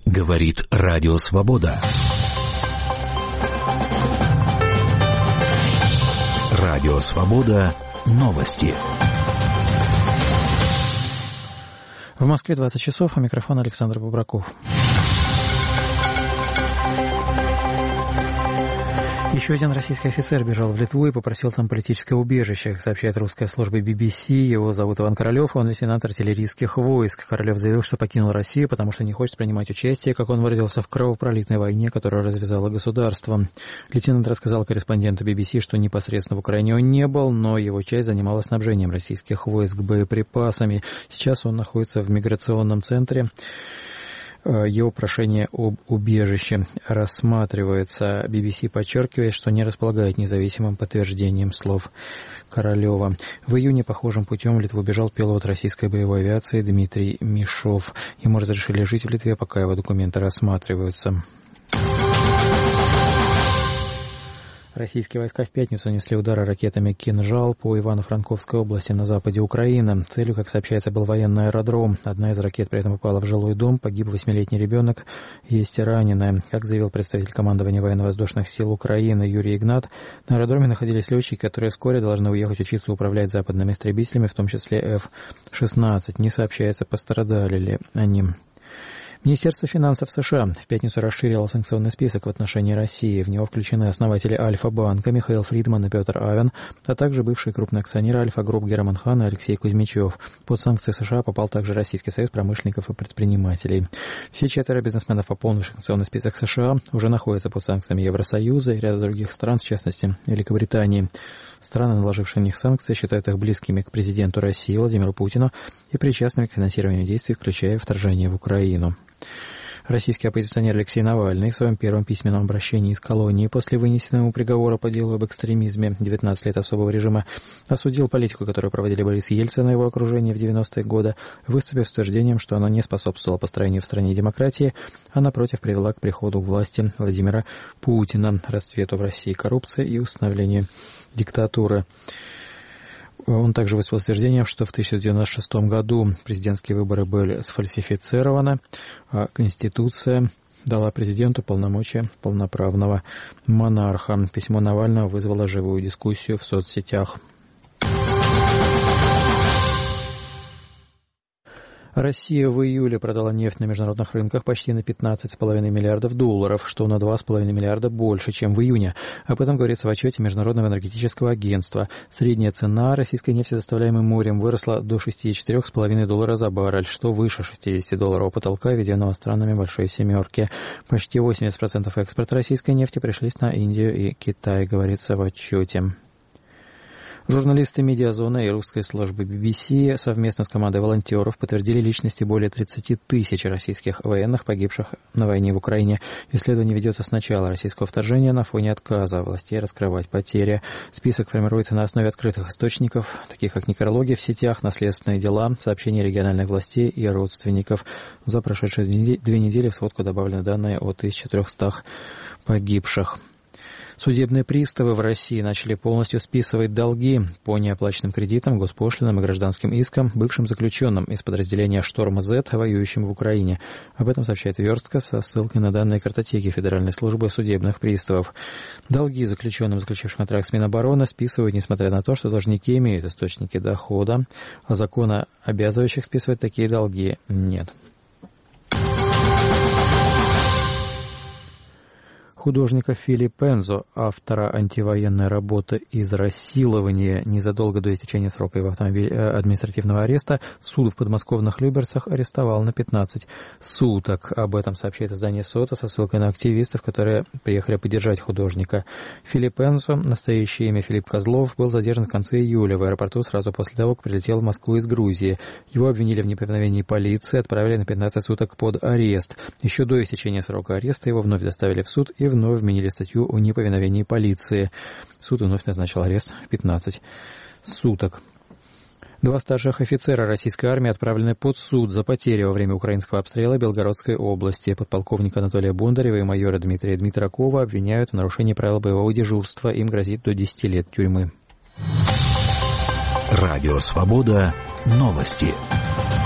Говорит Радио Свобода. Радио Свобода. Новости. В Москве 20 часов, а микрофон Александр Бубраков. Еще один российский офицер бежал в Литву и попросил там политическое убежище, как сообщает русская служба BBC. Его зовут Иван Королев, он лейтенант артиллерийских войск. Королев заявил, что покинул Россию, потому что не хочет принимать участие, как он выразился, в кровопролитной войне, которую развязало государство. Лейтенант рассказал корреспонденту BBC, что непосредственно в Украине он не был, но его часть занималась снабжением российских войск боеприпасами. Сейчас он находится в миграционном центре. Его прошение об убежище рассматривается. BBC подчеркивает, что не располагает независимым подтверждением слов Королева. В июне похожим путем в Литву бежал пилот российской боевой авиации Дмитрий Мишов. Ему разрешили жить в Литве, пока его документы рассматриваются. Российские войска в пятницу нанесли удары ракетами «Кинжал» по Ивано-Франковской области на западе Украины. Целью, как сообщается, был военный аэродром. Одна из ракет при этом попала в жилой дом, погиб 8-летний ребенок, есть и раненые. Как заявил представитель командования военно-воздушных сил Украины Юрий Игнат, на аэродроме находились летчики, которые вскоре должны уехать учиться управлять западными истребителями, в том числе F-16. Не сообщается, пострадали ли они. Министерство финансов США в пятницу расширило санкционный список в отношении России. В него включены основатели Альфа-банка Михаил Фридман и Петр Авен, а также бывшие крупные акционеры Альфа-групп Герман Хан и Алексей Кузьмичев. Под санкции США попал также Российский союз промышленников и предпринимателей. Все 4 бизнесменов, пополнивших санкционный список США, уже находятся под санкциями Евросоюза и ряда других стран, в частности Великобритании. Страны, наложившие на них санкции, считают их близкими к президенту России Владимиру Путину и причастными к финансированию действий, включая вторжение в Украину. Российский оппозиционер Алексей Навальный в своем первом письменном обращении из колонии после вынесенного ему приговора по делу об экстремизме 19 лет особого режима осудил политику, которую проводили Борис Ельцин и его окружение в 90-е годы, выступив с утверждением, что она не способствовала построению в стране демократии, а напротив привела к приходу к власти Владимира Путина, расцвету в России коррупции и установлению диктатуры. Он также высказал утверждение, что в 1996 году президентские выборы были сфальсифицированы, а Конституция дала президенту полномочия полноправного монарха. Письмо Навального вызвало живую дискуссию в соцсетях. Россия в июле продала нефть на международных рынках почти на $15,5 миллиардов, что на $2,5 миллиарда больше, чем в июне. Об этом говорится в отчете Международного энергетического агентства. Средняя цена российской нефти, доставляемой морем, выросла до $64,5 за баррель, что выше $60 потолка, введенного странами Большой Семерки. Почти 80% экспорта российской нефти пришлись на Индию и Китай, говорится в отчете. Журналисты «Медиазоны» и русской службы BBC совместно с командой волонтеров подтвердили личности более 30 тысяч российских военных, погибших на войне в Украине. Исследование ведется с начала российского вторжения на фоне отказа властей раскрывать потери. Список формируется на основе открытых источников, таких как некрологи в сетях, наследственные дела, сообщения региональных властей и родственников. За прошедшие 2 недели в сводку добавлены данные о 1300 погибших. Судебные приставы в России начали полностью списывать долги по неоплаченным кредитам, госпошлинам и гражданским искам бывшим заключенным из подразделения «Шторм-З», воюющим в Украине. Об этом сообщает Верстка со ссылкой на данные картотеки Федеральной службы судебных приставов. Долги заключенным, заключившим контракт с Минобороны, списывают, несмотря на то, что должники имеют источники дохода, а закона, обязывающих списывать такие долги, нет. Художника Фили Пензо, автора антивоенной работы «Израсилование», незадолго до истечения срока его административного ареста, суд в подмосковных Люберцах арестовал на 15 суток. Об этом сообщает издание «Сота» со ссылкой на активистов, которые приехали поддержать художника. Фили Пензо, настоящее имя Филипп Козлов, был задержан в конце июля в аэропорту сразу после того, как прилетел в Москву из Грузии. Его обвинили в неповиновении полиции, отправили на 15 суток под арест. Еще до истечения срока ареста его вновь доставили в суд и вновь вменили статью о неповиновении полиции. Суд вновь назначил арест в 15 суток. 2 старших офицера российской армии отправлены под суд за потери во время украинского обстрела Белгородской области. Подполковника Анатолия Бондарева и майора Дмитрия Дмитракова обвиняют в нарушении правил боевого дежурства. Им грозит до 10 лет тюрьмы. Радио Свобода. Новости.